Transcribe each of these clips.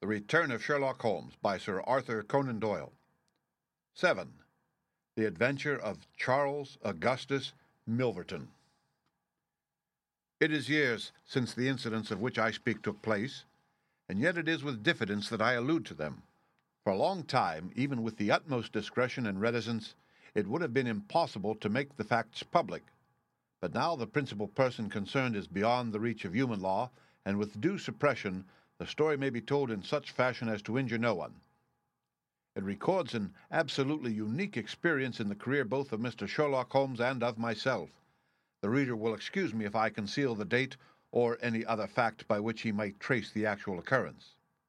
The Return of Sherlock Holmes by Sir Arthur Conan Doyle. 7. The Adventure of Charles Augustus Milverton. It is years since the incidents of which I speak took place, and yet it is with diffidence that I allude to them. For a long time, even with the utmost discretion and reticence, it would have been impossible to make the facts public. But now the principal person concerned is beyond the reach of human law, and with due suppression, the story may be told in such fashion as to injure no one. It records an absolutely unique experience in the career both of Mr. Sherlock Holmes and of myself. The reader will excuse me if I conceal the date or any other fact by which he might trace the actual occurrence.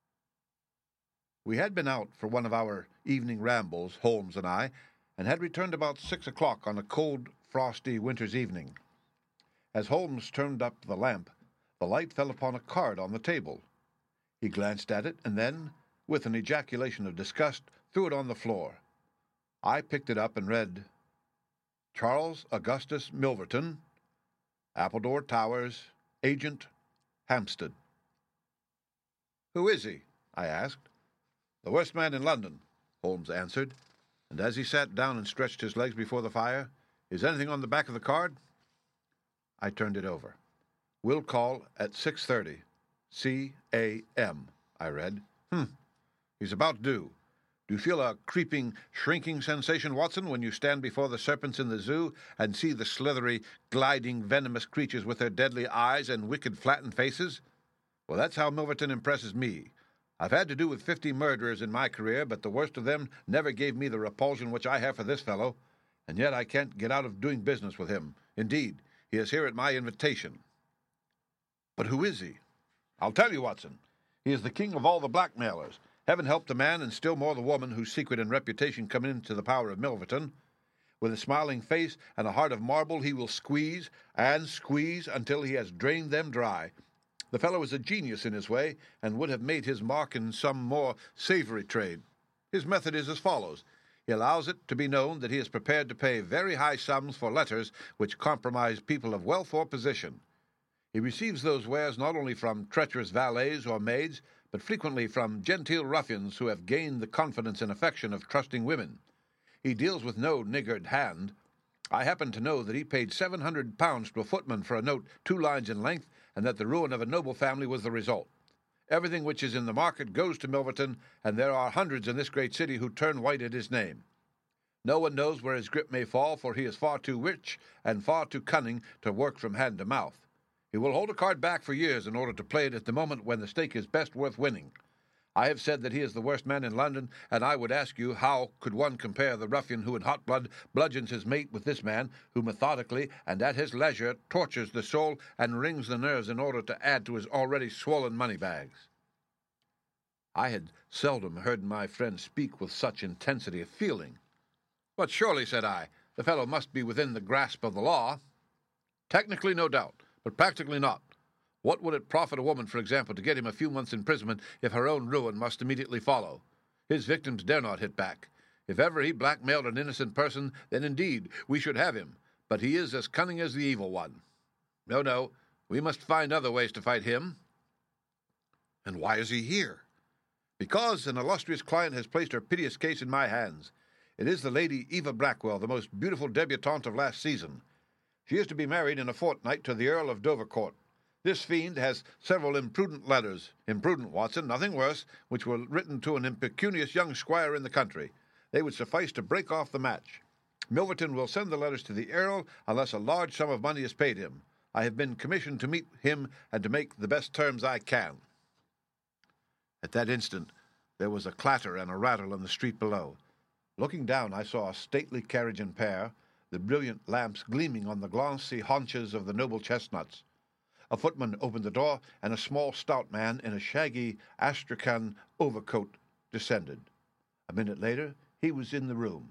We had been out for one of our evening rambles, Holmes and I, and had returned about 6 o'clock on a cold, frosty winter's evening. As Holmes turned up the lamp, the light fell upon a card on the table. He glanced at it, and then, with an ejaculation of disgust, threw it on the floor. I picked it up and read, Charles Augustus Milverton, Appledore Towers, Agent, Hampstead. "Who is he?" I asked. "The worst man in London," Holmes answered, and as he sat down and stretched his legs before the fire, "Is anything on the back of the card?" I turned it over. "Will call at 6:30. C.A.M., I read. He's about due. Do you feel a creeping, shrinking sensation, Watson, when you stand before the serpents in the zoo and see the slithery, gliding, venomous creatures with their deadly eyes and wicked, flattened faces? Well, that's how Milverton impresses me. I've had to do with 50 murderers in my career, but the worst of them never gave me the repulsion which I have for this fellow, and yet I can't get out of doing business with him. Indeed, he is here at my invitation." "But who is he?" "I'll tell you, Watson. He is the king of all the blackmailers. Heaven help the man, and still more the woman, whose secret and reputation come into the power of Milverton. With a smiling face and a heart of marble, he will squeeze and squeeze until he has drained them dry. The fellow is a genius in his way, and would have made his mark in some more savory trade. His method is as follows. He allows it to be known that he is prepared to pay very high sums for letters which compromise people of wealth or position. He receives those wares not only from treacherous valets or maids, but frequently from genteel ruffians who have gained the confidence and affection of trusting women. He deals with no niggard hand. I happen to know that he paid £700 to a footman for a note 2 lines in length, and that the ruin of a noble family was the result. Everything which is in the market goes to Milverton, and there are hundreds in this great city who turn white at his name. No one knows where his grip may fall, for he is far too rich and far too cunning to work from hand to mouth. He will hold a card back for years in order to play it at the moment when the stake is best worth winning. I have said that he is the worst man in London, and I would ask you how could one compare the ruffian who in hot blood bludgeons his mate with this man, who methodically and at his leisure tortures the soul and wrings the nerves in order to add to his already swollen money bags?" I had seldom heard my friend speak with such intensity of feeling. "But surely," said I, "the fellow must be within the grasp of the law." "Technically, no doubt, but practically not. What would it profit a woman, for example, to get him a few months' imprisonment if her own ruin must immediately follow? His victims dare not hit back. If ever he blackmailed an innocent person, then indeed we should have him, but he is as cunning as the evil one. No, we must find other ways to fight him." "And why is he here?" "Because an illustrious client has placed her piteous case in my hands. It is the Lady Eva Blackwell, the most beautiful debutante of last season. She is to be married in a fortnight to the Earl of Dovercourt. This fiend has several imprudent letters, imprudent, Watson, nothing worse, which were written to an impecunious young squire in the country. They would suffice to break off the match. Milverton will send the letters to the Earl unless a large sum of money is paid him. I have been commissioned to meet him and to make the best terms I can." At that instant there was a clatter and a rattle in the street below. Looking down, I saw a stately carriage and pair, the brilliant lamps gleaming on the glossy haunches of the noble chestnuts. A footman opened the door, and a small, stout man in a shaggy astrakhan overcoat descended. A minute later, he was in the room.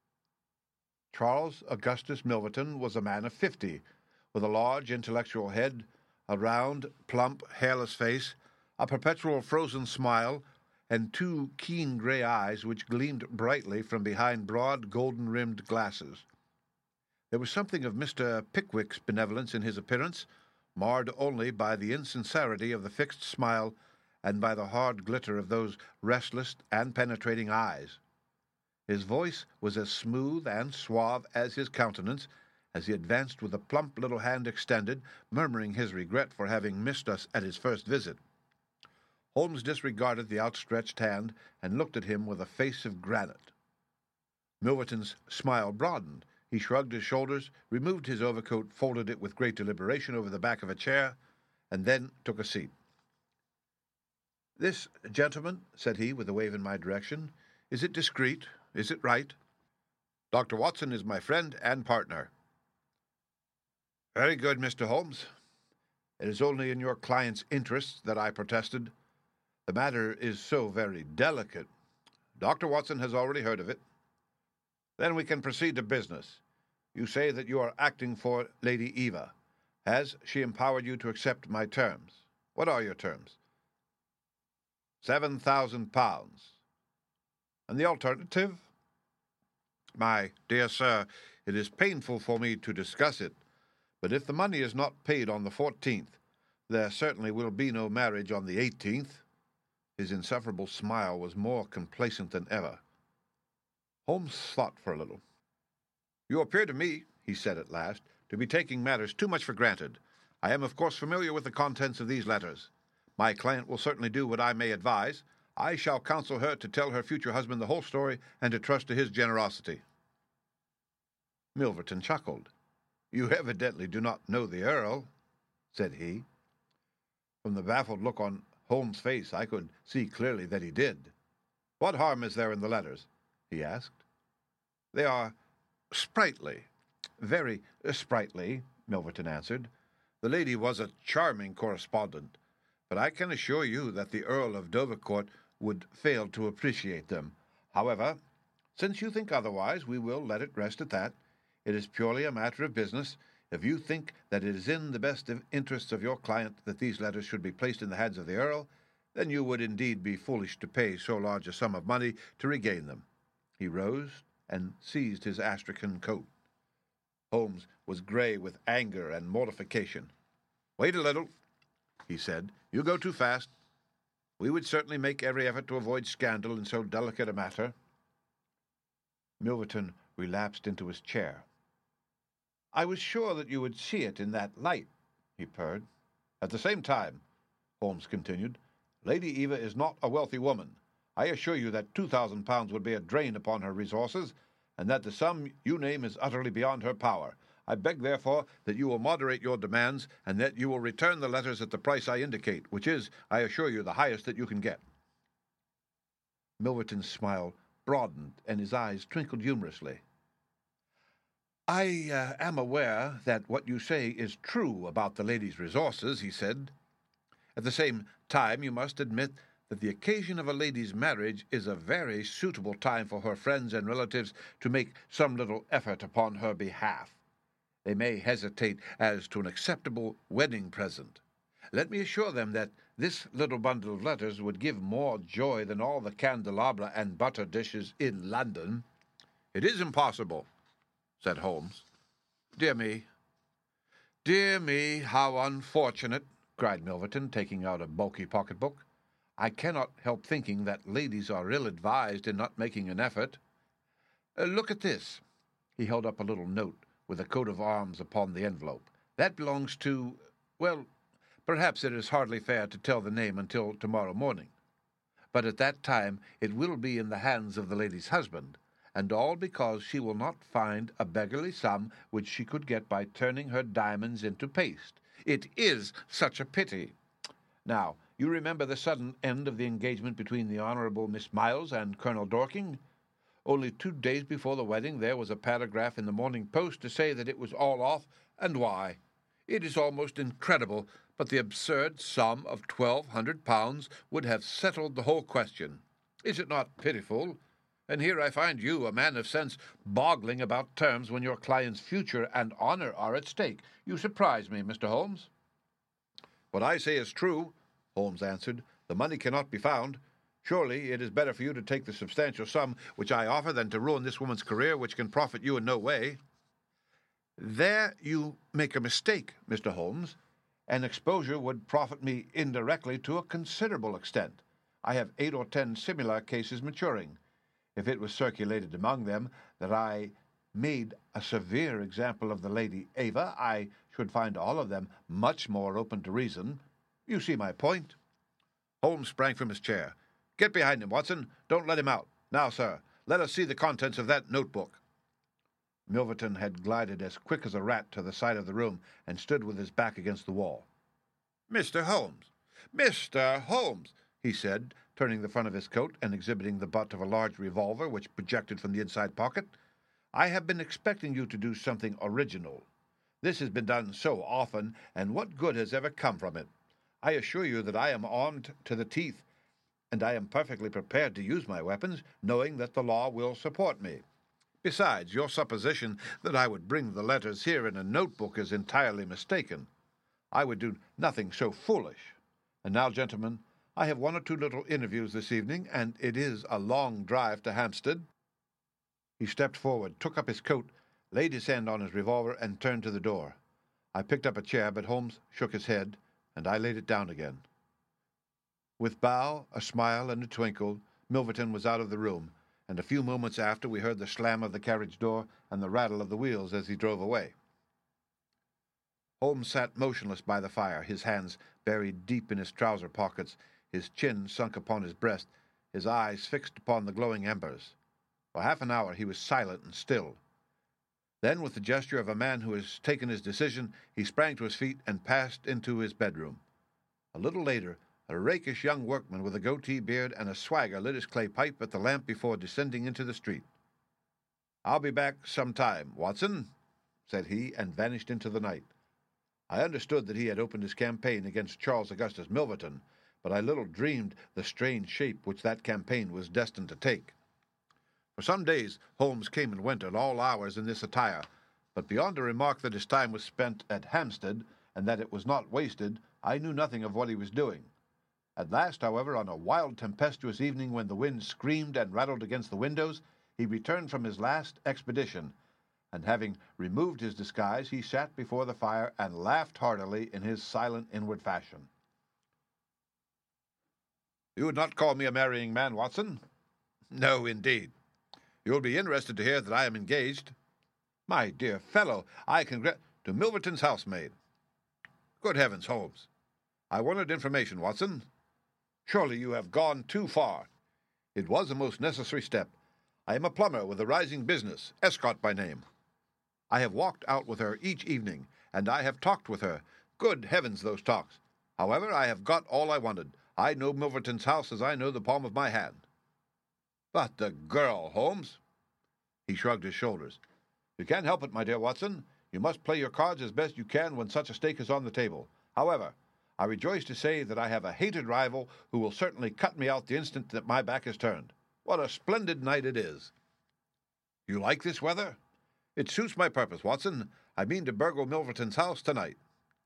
Charles Augustus Milverton was a man of 50, with a large, intellectual head, a round, plump, hairless face, a perpetual frozen smile, and 2 keen grey eyes which gleamed brightly from behind broad, golden-rimmed glasses. There was something of Mr. Pickwick's benevolence in his appearance, marred only by the insincerity of the fixed smile and by the hard glitter of those restless and penetrating eyes. His voice was as smooth and suave as his countenance, as he advanced with a plump little hand extended, murmuring his regret for having missed us at his first visit. Holmes disregarded the outstretched hand and looked at him with a face of granite. Milverton's smile broadened. He shrugged his shoulders, removed his overcoat, folded it with great deliberation over the back of a chair, and then took a seat. "This, gentleman," said he, with a wave in my direction, "is it discreet? Is it right?" "Dr. Watson is my friend and partner." "Very good, Mr. Holmes. It is only in your client's interests that I protested. The matter is so very delicate. Dr. Watson has already heard of it. Then we can proceed to business. You say that you are acting for Lady Eva. Has she empowered you to accept my terms? What are your terms?" £7,000. "And the alternative?" "My dear sir, it is painful for me to discuss it, but if the money is not paid on the 14th, there certainly will be no marriage on the 18th. His insufferable smile was more complacent than ever. Holmes thought for a little. "You appear to me," he said at last, "to be taking matters too much for granted. I am, of course, familiar with the contents of these letters. My client will certainly do what I may advise. I shall counsel her to tell her future husband the whole story and to trust to his generosity." Milverton chuckled. "You evidently do not know the Earl," said he. From the baffled look on Holmes' face, I could see clearly that he did. "What harm is there in the letters?" he asked. "They are sprightly, very sprightly," Milverton answered. "The lady was a charming correspondent, but I can assure you that the Earl of Dovercourt would fail to appreciate them. However, since you think otherwise, we will let it rest at that. It is purely a matter of business. If you think that it is in the best interests of your client that these letters should be placed in the hands of the Earl, then you would indeed be foolish to pay so large a sum of money to regain them." He rose and seized his astrakhan coat. Holmes was grey with anger and mortification. "Wait a little," he said. "You go too fast. We would certainly make every effort to avoid scandal in so delicate a matter." Milverton relapsed into his chair. "I was sure that you would see it in that light," he purred. "At the same time," Holmes continued, "Lady Eva is not a wealthy woman. I assure you that £2,000 would be a drain upon her resources, and that the sum you name is utterly beyond her power. I beg, therefore, that you will moderate your demands, and that you will return the letters at the price I indicate, which is, I assure you, the highest that you can get." Milverton's smile broadened, and his eyes twinkled humorously. "I am aware that what you say is true about the lady's resources," he said. "At the same time, you must admit that the occasion of a lady's marriage is a very suitable time for her friends and relatives to make some little effort upon her behalf. They may hesitate as to an acceptable wedding present. Let me assure them that this little bundle of letters would give more joy than all the candelabra and butter dishes in London." "It is impossible," said Holmes. Dear me, how unfortunate," cried Milverton, taking out a bulky pocketbook. "I cannot help thinking that ladies are ill-advised in not making an effort. Look at this." He held up a little note with a coat of arms upon the envelope. "That belongs to, well, perhaps it is hardly fair to tell the name until tomorrow morning. But at that time it will be in the hands of the lady's husband, and all because she will not find a beggarly sum which she could get by turning her diamonds into paste. It is such a pity. Now, you remember the sudden end of the engagement between the Honourable Miss Miles and Colonel Dorking? Only 2 days before the wedding there was a paragraph in the Morning Post to say that it was all off, and why. It is almost incredible, but the absurd sum of £1,200 would have settled the whole question. Is it not pitiful? And here I find you, a man of sense, boggling about terms when your client's future and honour are at stake. You surprise me, Mr. Holmes." "What I say is true," Holmes answered. "The money cannot be found. Surely it is better for you to take the substantial sum which I offer than to ruin this woman's career, which can profit you in no way." "There you make a mistake, Mr. Holmes. and exposure would profit me indirectly to a considerable extent. I have 8 or 10 similar cases maturing. If it was circulated among them that I made a severe example of the Lady Ava, I should find all of them much more open to reason. You see my point?" Holmes sprang from his chair. "Get behind him, Watson. Don't let him out. Now, sir, let us see the contents of that notebook." Milverton had glided as quick as a rat to the side of the room and stood with his back against the wall. "Mr. Holmes! Mr. Holmes!" he said, turning the front of his coat and exhibiting the butt of a large revolver which projected from the inside pocket. "I have been expecting you to do something original. This has been done so often, and what good has ever come from it? I assure you that I am armed to the teeth, and I am perfectly prepared to use my weapons, knowing that the law will support me. Besides, your supposition that I would bring the letters here in a notebook is entirely mistaken. I would do nothing so foolish. And now, gentlemen, I have 1 or 2 little interviews this evening, and it is a long drive to Hampstead." He stepped forward, took up his coat, laid his hand on his revolver, and turned to the door. I picked up a chair, but Holmes shook his head, and I laid it down again. With bow, a smile, and a twinkle, Milverton was out of the room, and a few moments after we heard the slam of the carriage door and the rattle of the wheels as he drove away. Holmes sat motionless by the fire, his hands buried deep in his trouser pockets, his chin sunk upon his breast, his eyes fixed upon the glowing embers. For half an hour he was silent and still. Then, with the gesture of a man who has taken his decision, he sprang to his feet and passed into his bedroom. A little later, a rakish young workman with a goatee beard and a swagger lit his clay pipe at the lamp before descending into the street. "I'll be back some time, Watson," said he, and vanished into the night. I understood that he had opened his campaign against Charles Augustus Milverton, but I little dreamed the strange shape which that campaign was destined to take. For some days Holmes came and went at all hours in this attire, but beyond a remark that his time was spent at Hampstead, and that it was not wasted, I knew nothing of what he was doing. At last, however, on a wild, tempestuous evening when the wind screamed and rattled against the windows, he returned from his last expedition, and having removed his disguise, he sat before the fire and laughed heartily in his silent inward fashion. "You would not call me a marrying man, Watson?" "No, indeed. You will be interested to hear that I am engaged." "My dear fellow, to Milverton's housemaid." "Good heavens, Holmes! I wanted information, Watson. Surely you have gone too far." "It was a most necessary step. I am a plumber with a rising business, Escott by name. I have walked out with her each evening, and I have talked with her. Good heavens, those talks! However, I have got all I wanted. I know Milverton's house as I know the palm of my hand." "But the girl, Holmes?" He shrugged his shoulders. "You can't help it, my dear Watson. You must play your cards as best you can when such a stake is on the table. However, I rejoice to say that I have a hated rival who will certainly cut me out the instant that my back is turned. What a splendid night it is!" "You like this weather?" "It suits my purpose, Watson. I mean to burgle Milverton's house tonight."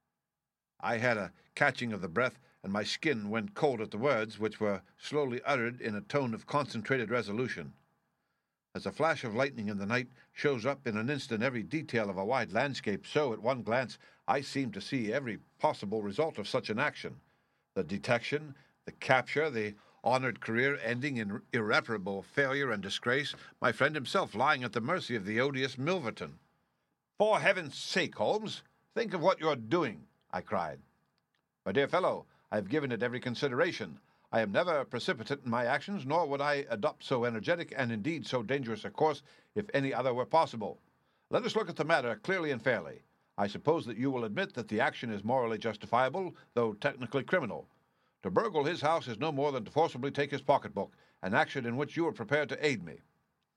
I had a catching of the breath, and my skin went cold at the words, which were slowly uttered in a tone of concentrated resolution. As a flash of lightning in the night shows up in an instant every detail of a wide landscape, so, at one glance, I seemed to see every possible result of such an action. The detection, the capture, the honored career ending in irreparable failure and disgrace, my friend himself lying at the mercy of the odious Milverton. "For heaven's sake, Holmes, think of what you're doing," I cried. "My dear fellow, I have given it every consideration. I am never precipitate in my actions, nor would I adopt so energetic and indeed so dangerous a course if any other were possible. Let us look at the matter clearly and fairly. I suppose that you will admit that the action is morally justifiable, though technically criminal. To burgle his house is no more than to forcibly take his pocketbook, an action in which you are prepared to aid me."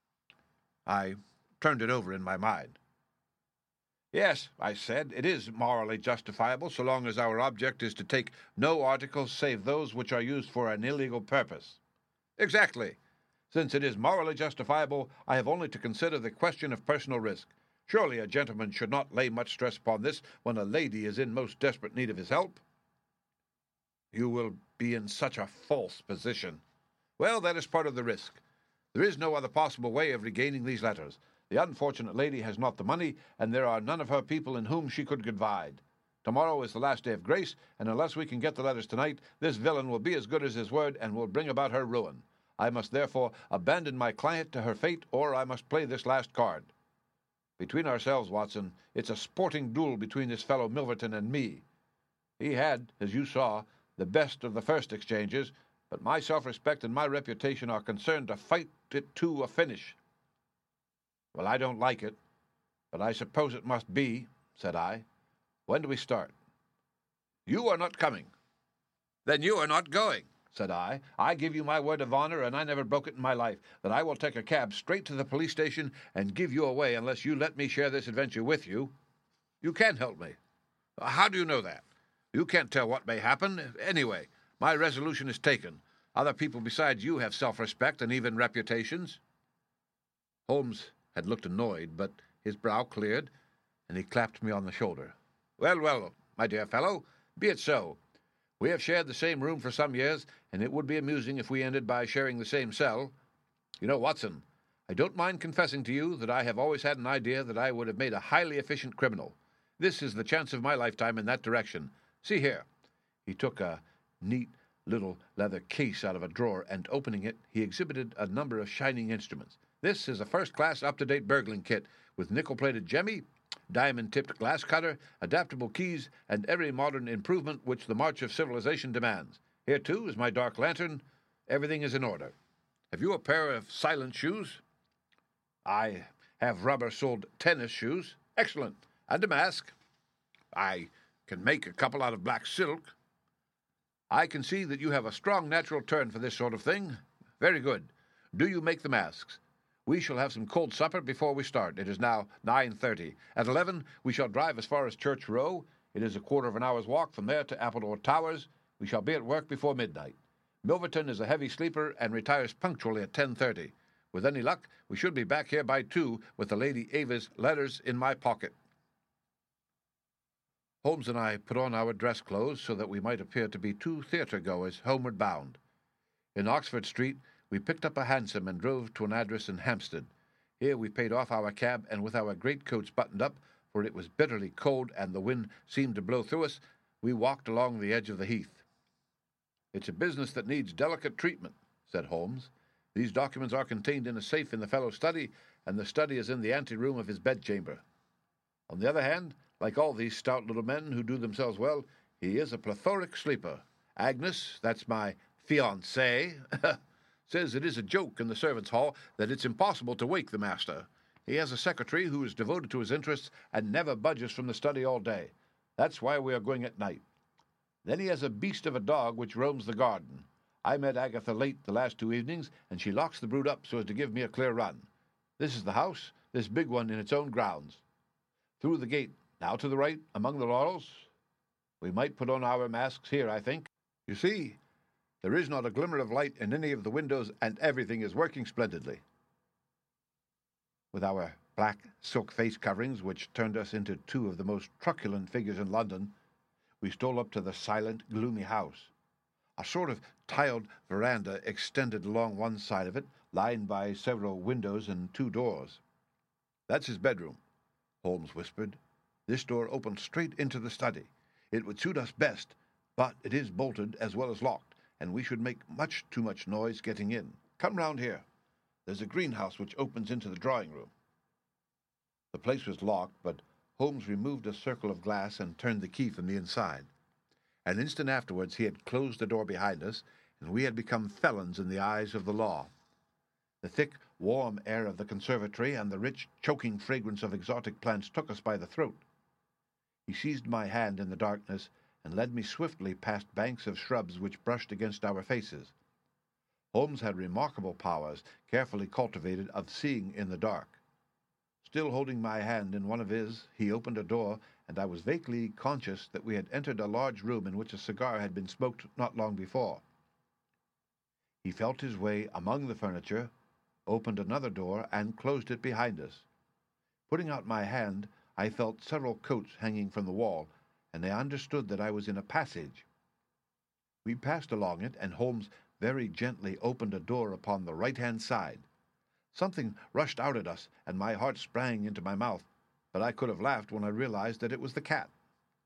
I turned it over in my mind. "Yes," I said, "it is morally justifiable so long as our object is to take no articles save those which are used for an illegal purpose." "Exactly. Since it is morally justifiable, I have only to consider the question of personal risk. Surely a gentleman should not lay much stress upon this when a lady is in most desperate need of his help." "You will be in such a false position." "Well, that is part of the risk. There is no other possible way of regaining these letters. The unfortunate lady has not the money, and there are none of her people in whom she could confide. Tomorrow is the last day of grace, and unless we can get the letters tonight, this villain will be as good as his word and will bring about her ruin. I must therefore abandon my client to her fate, or I must play this last card. Between ourselves, Watson, it's a sporting duel between this fellow Milverton and me. He had, as you saw, the best of the first exchanges, but my self-respect and my reputation are concerned to fight it to a finish. Well, I don't like it, but I suppose it must be, said I. When do we start? You are not coming. Then you are not going, said I. I give you my word of honor, and I never broke it in my life, that I will take a cab straight to the police station and give you away unless you let me share this adventure with you. You can help me. How do you know that? You can't tell what may happen. Anyway, my resolution is taken. Other people besides you have self-respect and even reputations. Holmes had looked annoyed, but his brow cleared, and he clapped me on the shoulder. Well, well, my dear fellow, be it so. We have shared the same room for some years, and it would be amusing if we ended by sharing the same cell. You know, Watson, I don't mind confessing to you that I have always had an idea that I would have made a highly efficient criminal. This is the chance of my lifetime in that direction. See here. He took a neat little leather case out of a drawer, and opening it, he exhibited a number of shining instruments. This is a first-class, up-to-date burgling kit with nickel-plated jemmy, diamond-tipped glass cutter, adaptable keys, and every modern improvement which the march of civilization demands. Here, too, is my dark lantern. Everything is in order. Have you a pair of silent shoes? I have rubber-soled tennis shoes. Excellent. And a mask. I can make a couple out of black silk. I can see that you have a strong natural turn for this sort of thing. Very good. Do you make the masks? We shall have some cold supper before we start. It is now 9:30. At 11, we shall drive as far as Church Row. It is a quarter of an hour's walk from there to Appledore Towers. We shall be at work before midnight. Milverton is a heavy sleeper and retires punctually at 10:30. With any luck, we should be back here by 2 with the Lady Ava's letters in my pocket. Holmes and I put on our dress clothes so that we might appear to be two theatre-goers homeward bound. In Oxford Street, we picked up a hansom and drove to an address in Hampstead. Here we paid off our cab, and with our greatcoats buttoned up, for it was bitterly cold and the wind seemed to blow through us, we walked along the edge of the heath. It's a business that needs delicate treatment, said Holmes. These documents are contained in a safe in the fellow's study, and the study is in the anteroom of his bedchamber. On the other hand, like all these stout little men who do themselves well, he is a plethoric sleeper. Agnes, that's my fiancée, says it is a joke in the servants' hall that it's impossible to wake the master. He has a secretary who is devoted to his interests and never budges from the study all day. That's why we are going at night. Then he has a beast of a dog which roams the garden. I met Agatha late the last 2 evenings, and she locks the brood up so as to give me a clear run. This is the house, this big one in its own grounds. Through the gate, now to the right, among the laurels. We might put on our masks here, I think. You see, there is not a glimmer of light in any of the windows, and everything is working splendidly. With our black silk face coverings, which turned us into 2 of the most truculent figures in London, we stole up to the silent, gloomy house. A sort of tiled veranda extended along one side of it, lined by several windows and 2 doors. That's his bedroom, Holmes whispered. This door opens straight into the study. It would suit us best, but it is bolted as well as locked, and we should make much too much noise getting in. Come round here. There's a greenhouse which opens into the drawing-room. The place was locked, but Holmes removed a circle of glass and turned the key from the inside. An instant afterwards he had closed the door behind us, and we had become felons in the eyes of the law. The thick, warm air of the conservatory and the rich, choking fragrance of exotic plants took us by the throat. He seized my hand in the darkness and led me swiftly past banks of shrubs which brushed against our faces. Holmes had remarkable powers, carefully cultivated, of seeing in the dark. Still holding my hand in one of his, he opened a door, and I was vaguely conscious that we had entered a large room in which a cigar had been smoked not long before. He felt his way among the furniture, opened another door, and closed it behind us. Putting out my hand, I felt several coats hanging from the wall, and I understood that I was in a passage. We passed along it, and Holmes very gently opened a door upon the right-hand side. Something rushed out at us, and my heart sprang into my mouth, but I could have laughed when I realized that it was the cat.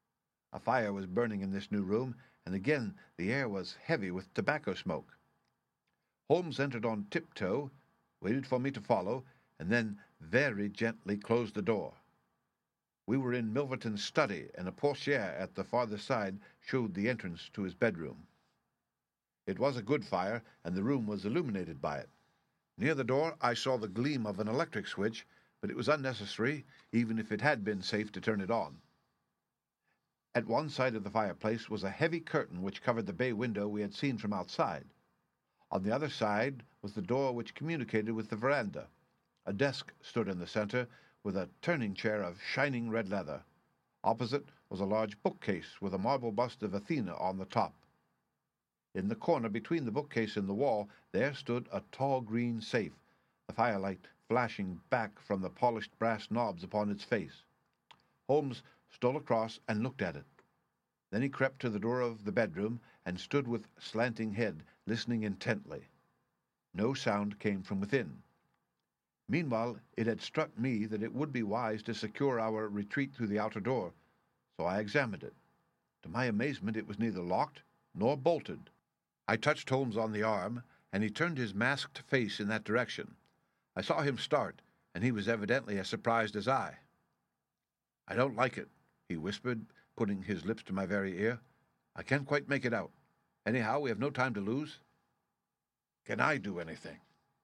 A fire was burning in this new room, and again the air was heavy with tobacco smoke. Holmes entered on tiptoe, waited for me to follow, and then very gently closed the door. We were in Milverton's study, and a portière at the farther side showed the entrance to his bedroom. It was a good fire, and the room was illuminated by it. Near the door I saw the gleam of an electric switch, but it was unnecessary, even if it had been safe to turn it on. At one side of the fireplace was a heavy curtain which covered the bay window we had seen from outside. On the other side was the door which communicated with the veranda. A desk stood in the center, with a turning chair of shining red leather. Opposite was a large bookcase with a marble bust of Athena on the top. In the corner between the bookcase and the wall there stood a tall green safe, the firelight flashing back from the polished brass knobs upon its face. Holmes stole across and looked at it. Then he crept to the door of the bedroom and stood with slanting head, listening intently. No sound came from within. Meanwhile, it had struck me that it would be wise to secure our retreat through the outer door, so I examined it. To my amazement, it was neither locked nor bolted. I touched Holmes on the arm, and he turned his masked face in that direction. I saw him start, and he was evidently as surprised as I. "I don't like it," he whispered, putting his lips to my very ear. "I can't quite make it out. Anyhow, we have no time to lose." "Can I do anything?"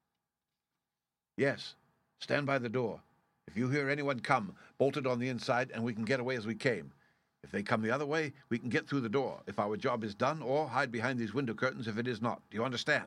"Yes. Stand by the door. If you hear anyone come, bolt it on the inside, and we can get away as we came. If they come the other way, we can get through the door if our job is done, or hide behind these window curtains if it is not. Do you understand?"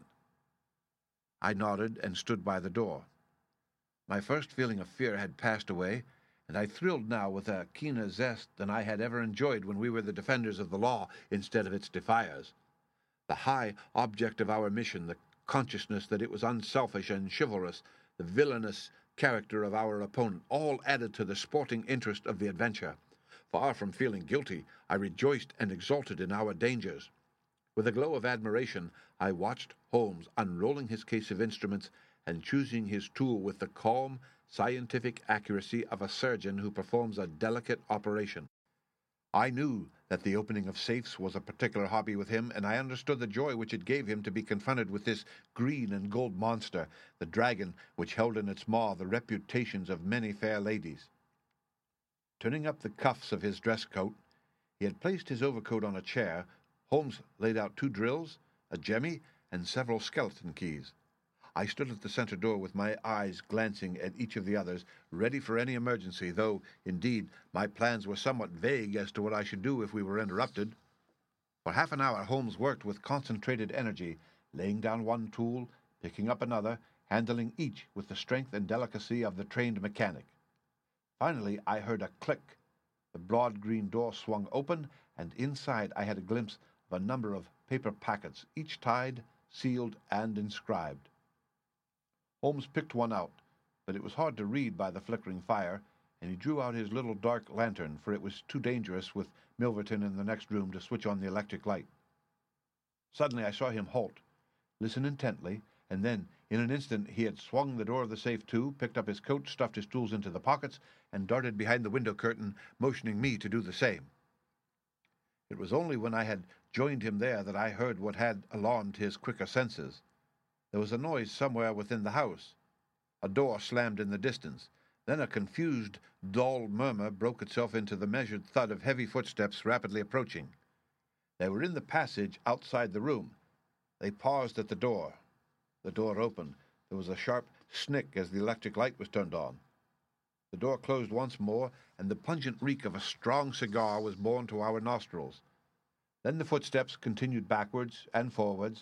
I nodded and stood by the door. My first feeling of fear had passed away, and I thrilled now with a keener zest than I had ever enjoyed when we were the defenders of the law instead of its defiers. The high object of our mission, the consciousness that it was unselfish and chivalrous, the villainous character of our opponent, all added to the sporting interest of the adventure. Far from feeling guilty, I rejoiced and exulted in our dangers. With a glow of admiration, I watched Holmes unrolling his case of instruments and choosing his tool with the calm, scientific accuracy of a surgeon who performs a delicate operation. I knew that the opening of safes was a particular hobby with him, and I understood the joy which it gave him to be confronted with this green and gold monster, the dragon which held in its maw the reputations of many fair ladies. Turning up the cuffs of his dress coat, he had placed his overcoat on a chair. Holmes laid out 2 drills, a jemmy, and several skeleton keys. I stood at the center door with my eyes glancing at each of the others, ready for any emergency, though, indeed, my plans were somewhat vague as to what I should do if we were interrupted. For half an hour Holmes worked with concentrated energy, laying down one tool, picking up another, handling each with the strength and delicacy of the trained mechanic. Finally, I heard a click. The broad green door swung open, and inside I had a glimpse of a number of paper packets, each tied, sealed, and inscribed. Holmes picked one out, but it was hard to read by the flickering fire, and he drew out his little dark lantern, for it was too dangerous with Milverton in the next room to switch on the electric light. Suddenly I saw him halt, listen intently, and then, in an instant, he had swung the door of the safe to, picked up his coat, stuffed his tools into the pockets, and darted behind the window curtain, motioning me to do the same. It was only when I had joined him there that I heard what had alarmed his quicker senses. There was a noise somewhere within the house. A door slammed in the distance. Then a confused, dull murmur broke itself into the measured thud of heavy footsteps rapidly approaching. They were in the passage outside the room. They paused at the door. The door opened. There was a sharp snick as the electric light was turned on. The door closed once more, and the pungent reek of a strong cigar was borne to our nostrils. Then the footsteps continued backwards and forwards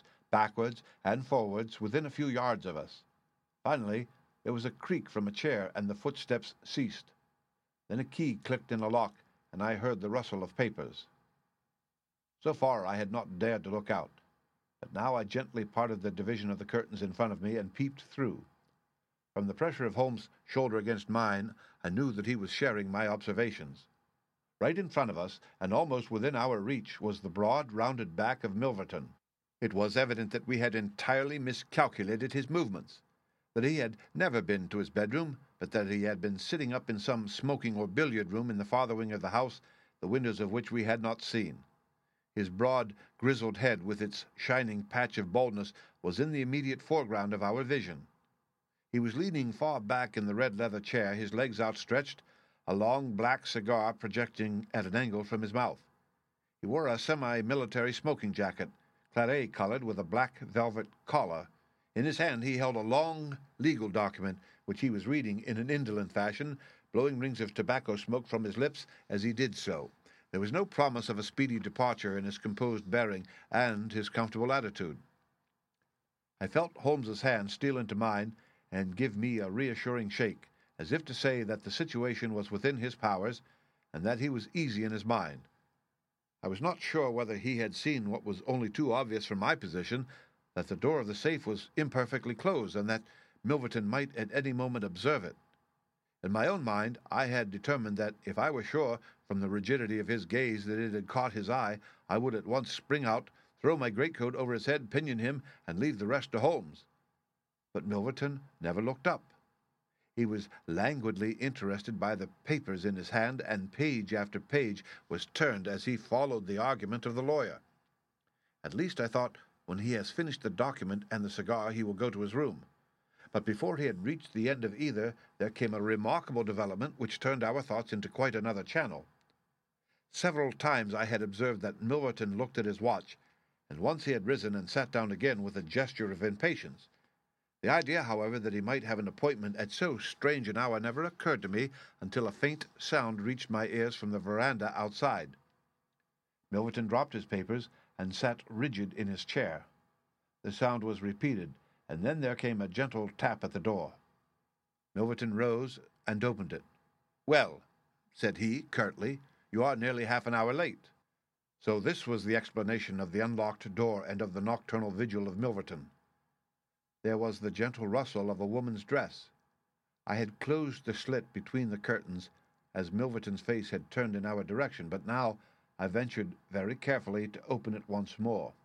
within a few yards of us. Finally, there was a creak from a chair, and the footsteps ceased. Then a key clicked in a lock, and I heard the rustle of papers. So far I had not dared to look out, but now I gently parted the division of the curtains in front of me and peeped through. From the pressure of Holmes' shoulder against mine, I knew that he was sharing my observations. Right in front of us, and almost within our reach, was the broad, rounded back of Milverton. It was evident that we had entirely miscalculated his movements, that he had never been to his bedroom, but that he had been sitting up in some smoking or billiard room in the farther wing of the house, the windows of which we had not seen. His broad, grizzled head, with its shining patch of baldness, was in the immediate foreground of our vision. He was leaning far back in the red leather chair, his legs outstretched, a long black cigar projecting at an angle from his mouth. He wore a semi-military smoking jacket, claret-colored, with a black velvet collar. In his hand he held a long legal document, which he was reading in an indolent fashion, blowing rings of tobacco smoke from his lips as he did so. There was no promise of a speedy departure in his composed bearing and his comfortable attitude. I felt Holmes's hand steal into mine and give me a reassuring shake, as if to say that the situation was within his powers and that he was easy in his mind. I was not sure whether he had seen what was only too obvious from my position, that the door of the safe was imperfectly closed and that Milverton might at any moment observe it. In my own mind, I had determined that if I were sure from the rigidity of his gaze that it had caught his eye, I would at once spring out, throw my greatcoat over his head, pinion him, and leave the rest to Holmes. But Milverton never looked up. He was languidly interested by the papers in his hand, and page after page was turned as he followed the argument of the lawyer. At least, I thought, when he has finished the document and the cigar, he will go to his room. But before he had reached the end of either, there came a remarkable development which turned our thoughts into quite another channel. Several times I had observed that Milverton looked at his watch, and once he had risen and sat down again with a gesture of impatience. The idea, however, that he might have an appointment at so strange an hour never occurred to me until a faint sound reached my ears from the veranda outside. Milverton dropped his papers and sat rigid in his chair. The sound was repeated, and then there came a gentle tap at the door. Milverton rose and opened it. "Well," said he, curtly, "you are nearly half an hour late." So this was the explanation of the unlocked door and of the nocturnal vigil of Milverton. There was the gentle rustle of a woman's dress. I had closed the slit between the curtains, as Milverton's face had turned in our direction, but now I ventured very carefully to open it once more.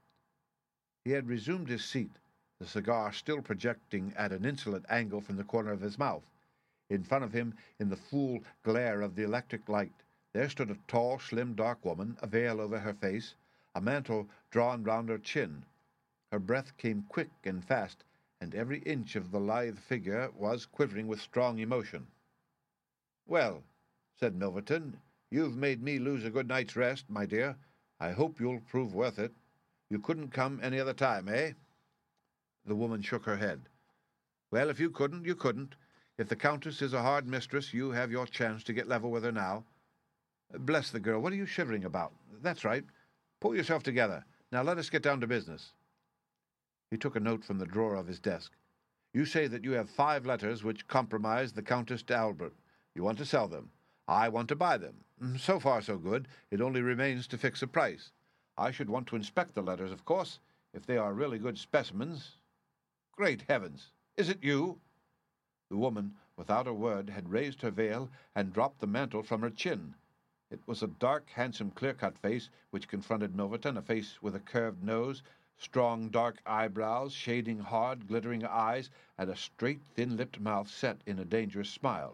He had resumed his seat, the cigar still projecting at an insolent angle from the corner of his mouth. In front of him, in the full glare of the electric light, there stood a tall, slim, dark woman, a veil over her face, a mantle drawn round her chin. Her breath came quick and fast, and every inch of the lithe figure was quivering with strong emotion. "Well," said Milverton, "you've made me lose a good night's rest, my dear. I hope you'll prove worth it. You couldn't come any other time, eh?" The woman shook her head. "Well, if you couldn't, you couldn't. If the Countess is a hard mistress, you have your chance to get level with her now. Bless the girl, what are you shivering about? That's right. Pull yourself together. Now let us get down to business." He took a note from the drawer of his desk. "You say that you have 5 letters which compromise the Countess de Albert. You want to sell them. I want to buy them. So far, so good. It only remains to fix a price. I should want to inspect the letters, of course, if they are really good specimens. Great heavens! Is it you?" The woman, without a word, had raised her veil and dropped the mantle from her chin. It was a dark, handsome, clear-cut face which confronted Milverton, a face with a curved nose, strong dark eyebrows, shading hard, glittering eyes, and a straight, thin-lipped mouth set in a dangerous smile.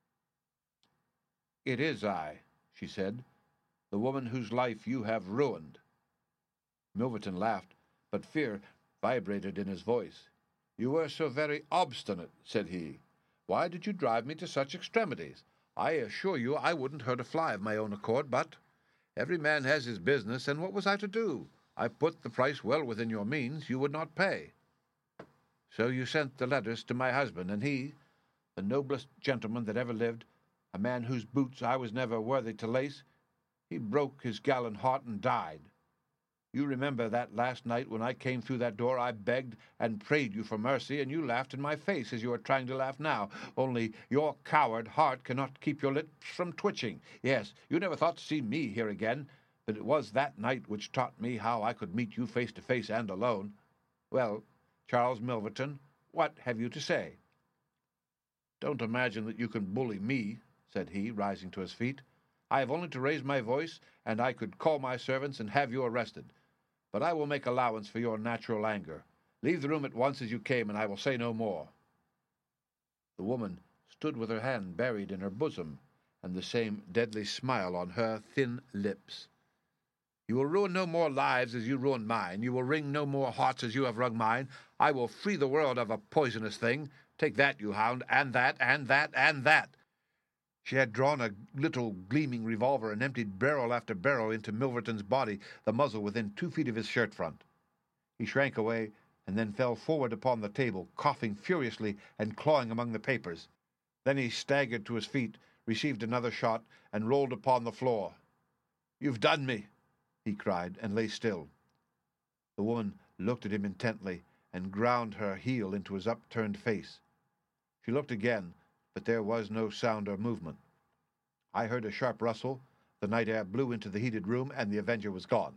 "It is I," she said, "the woman whose life you have ruined." Milverton laughed, but fear vibrated in his voice. "You were so very obstinate," said he. "Why did you drive me to such extremities? I assure you I wouldn't hurt a fly of my own accord, but every man has his business, and what was I to do? I put the price well within your means. You would not pay. So you sent the letters to my husband, and he, the noblest gentleman that ever lived, a man whose boots I was never worthy to lace, he broke his gallant heart and died. You remember that last night when I came through that door I begged and prayed you for mercy, and you laughed in my face as you are trying to laugh now, only your coward heart cannot keep your lips from twitching. Yes, you never thought to see me here again, but it was that night which taught me how I could meet you face to face and alone. Well, Charles Milverton, what have you to say?" "Don't imagine that you can bully me," said he, rising to his feet. "I have only to raise my voice, and I could call my servants and have you arrested. But I will make allowance for your natural anger. Leave the room at once as you came, and I will say no more." The woman stood with her hand buried in her bosom, and the same deadly smile on her thin lips. "You will ruin no more lives as you ruined mine. You will wring no more hearts as you have wrung mine. I will free the world of a poisonous thing. Take that, you hound, and that, and that, and that." She had drawn a little gleaming revolver and emptied barrel after barrel into Milverton's body, the muzzle within 2 feet of his shirt front. He shrank away and then fell forward upon the table, coughing furiously and clawing among the papers. Then he staggered to his feet, received another shot, and rolled upon the floor. "You've done me," he cried, and lay still. The woman looked at him intently and ground her heel into his upturned face. She looked again, but there was no sound or movement. I heard a sharp rustle, the night air blew into the heated room, and the avenger was gone.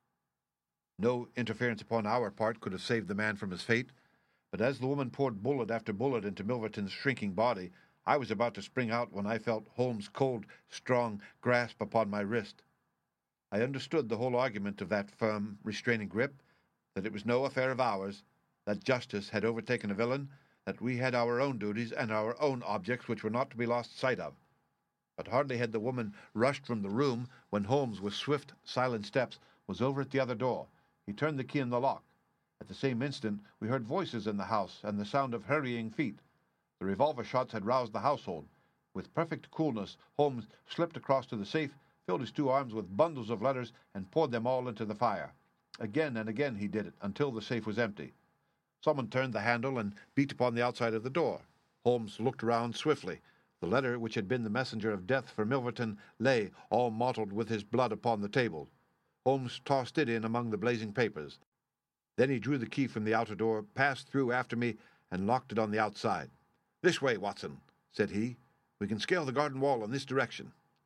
No interference upon our part could have saved the man from his fate, but as the woman poured bullet after bullet into Milverton's shrinking body, I was about to spring out when I felt Holmes' cold, strong grasp upon my wrist. I understood the whole argument of that firm, restraining grip, that it was no affair of ours, that justice had overtaken a villain, that we had our own duties and our own objects which were not to be lost sight of. But hardly had the woman rushed from the room when Holmes, with swift, silent steps, was over at the other door. He turned the key in the lock. At the same instant we heard voices in the house and the sound of hurrying feet. The revolver shots had roused the household. With perfect coolness, Holmes slipped across to the safe, filled his 2 arms with bundles of letters, and poured them all into the fire. Again and again he did it, until the safe was empty. Someone turned the handle and beat upon the outside of the door. Holmes looked around swiftly. The letter which had been the messenger of death for Milverton lay, all mottled with his blood, upon the table. Holmes tossed it in among the blazing papers. Then he drew the key from the outer door, passed through after me, and locked it on the outside. "This way, Watson," said he. "We can scale the garden wall in this direction."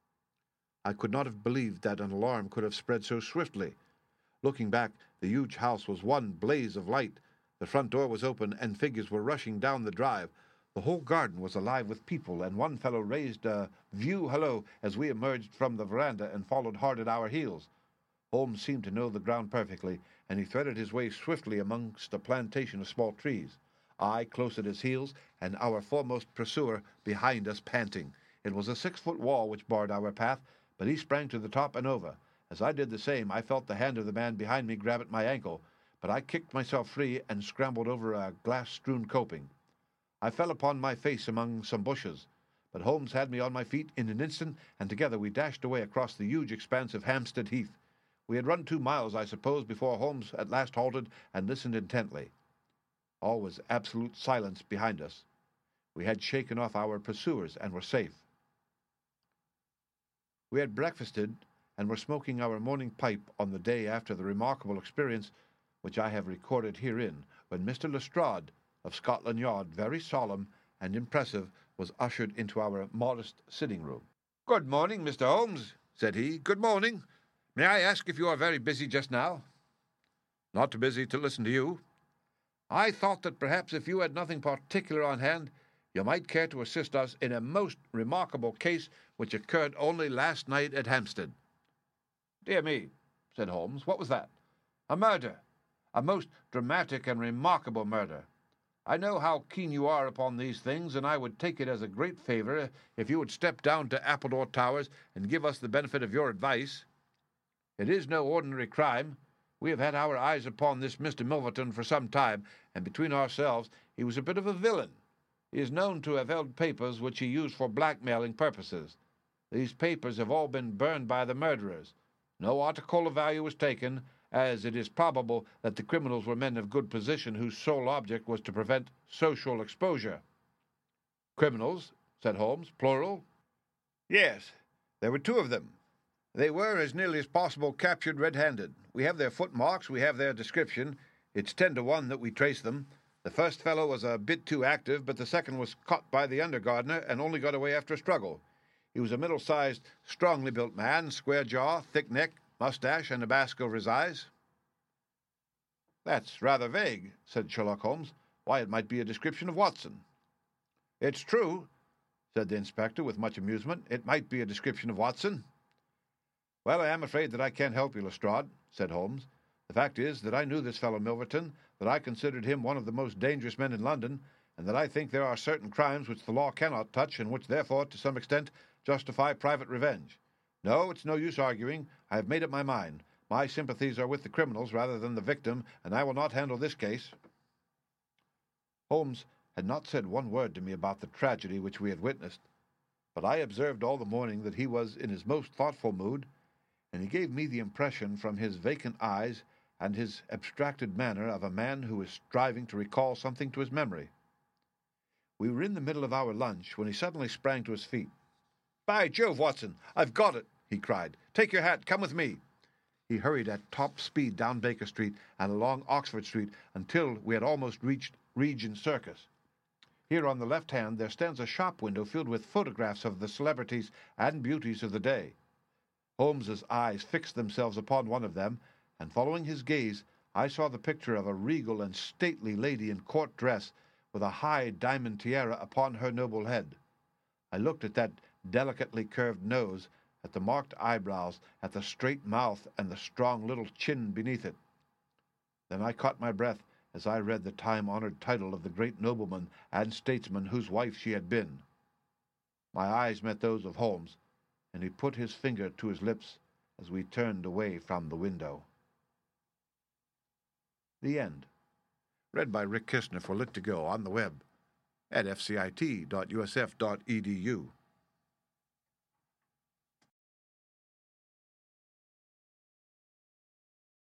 I could not have believed that an alarm could have spread so swiftly. Looking back, the huge house was one blaze of light. The front door was open, and figures were rushing down the drive. The whole garden was alive with people, and one fellow raised a view-hallo as we emerged from the veranda and followed hard at our heels. Holmes seemed to know the ground perfectly, and he threaded his way swiftly amongst a plantation of small trees. I close at his heels, and our foremost pursuer behind us, panting. It was a 6-foot wall which barred our path, but he sprang to the top and over. As I did the same, I felt the hand of the man behind me grab at my ankle, but I kicked myself free and scrambled over a glass-strewn coping. I fell upon my face among some bushes, but Holmes had me on my feet in an instant, and together we dashed away across the huge expanse of Hampstead Heath. We had run 2 miles, I suppose, before Holmes at last halted and listened intently. All was absolute silence behind us. We had shaken off our pursuers and were safe. We had breakfasted and were smoking our morning pipe on the day after the remarkable experience which I have recorded herein, when Mr. Lestrade of Scotland Yard, very solemn and impressive, was ushered into our modest sitting-room. "Good morning, Mr. Holmes," said he. "Good morning. May I ask if you are very busy just now?" "Not too busy to listen to you." "I thought that perhaps if you had nothing particular on hand, you might care to assist us in a most remarkable case which occurred only last night at Hampstead." "Dear me," said Holmes, "what was that?" "A murder. A most dramatic and remarkable murder. I know how keen you are upon these things, and I would take it as a great favor if you would step down to Appledore Towers and give us the benefit of your advice. It is no ordinary crime. We have had our eyes upon this Mr. Milverton for some time, and between ourselves, he was a bit of a villain. He is known to have held papers which he used for blackmailing purposes. These papers have all been burned by the murderers. No article of value was taken, as it is probable that the criminals were men of good position whose sole object was to prevent social exposure." "Criminals?" said Holmes. "Plural?" "Yes, there were 2 of them. They were, as nearly as possible, captured red-handed. We have their footmarks, we have their description. It's 10 to 1 that we trace them. The first fellow was a bit too active, but the second was caught by the under gardener and only got away after a struggle. He was a middle-sized, strongly built man, square jaw, thick neck, mustache, and a mask over his eyes." "That's rather vague," said Sherlock Holmes. "Why, it might be a description of Watson." "It's true," said the inspector with much amusement. "It might be a description of Watson." "Well, I am afraid that I can't help you, Lestrade," said Holmes. "The fact is that I knew this fellow Milverton, that I considered him one of the most dangerous men in London, and that I think there are certain crimes which the law cannot touch, and which, therefore, to some extent, justify private revenge. No, it's no use arguing. I have made up my mind. My sympathies are with the criminals rather than the victim, and I will not handle this case." Holmes had not said one word to me about the tragedy which we had witnessed, but I observed all the morning that he was in his most thoughtful mood, and he gave me the impression from his vacant eyes and his abstracted manner of a man who is striving to recall something to his memory. We were in the middle of our lunch when he suddenly sprang to his feet. "By Jove, Watson, I've got it!" he cried. "Take your hat, come with me." He hurried at top speed down Baker Street and along Oxford Street until we had almost reached Regent Circus. Here on the left hand there stands a shop window filled with photographs of the celebrities and beauties of the day. Holmes's eyes fixed themselves upon one of them, and following his gaze, I saw the picture of a regal and stately lady in court dress, with a high diamond tiara upon her noble head. I looked at that delicately curved nose, at the marked eyebrows, at the straight mouth, and the strong little chin beneath it. Then I caught my breath as I read the time-honored title of the great nobleman and statesman whose wife she had been. My eyes met those of Holmes, and he put his finger to his lips as we turned away from the window. The end. Read by Rick Kistner for Lit2Go on the web at fcit.usf.edu.